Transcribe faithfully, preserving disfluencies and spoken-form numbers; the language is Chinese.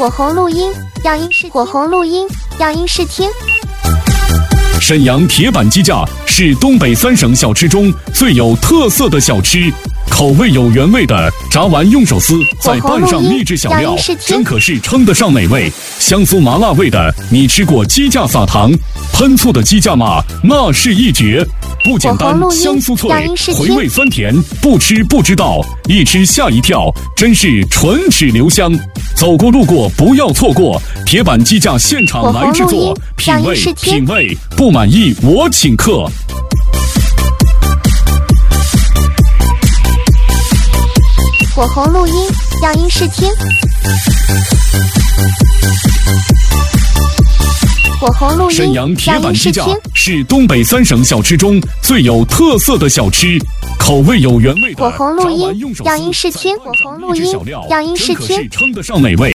火红录音，样音试火红录音，样音试听。 沈阳铁板鸡架是东北三省小吃中最有特色的小吃，口味有原味的炸完用手撕，再拌上秘制小料，真可是称得上美味。香酥麻辣味的，你吃过鸡架撒糖，喷醋的鸡架嘛，那是一绝。不简单，香酥脆，回味酸甜，不吃不知道，一吃吓一跳，真是唇齿留香。走过路过不要错过，铁板鸡架现场来制作，品味品味，不满意我请客。 火红录音，样音试听。火红录音， 沈阳铁板鸡架是东北三省小吃中最有特色的小吃，口味有原味的。 火红录音，样音试听。火红录音，样音试听， 称得上美味。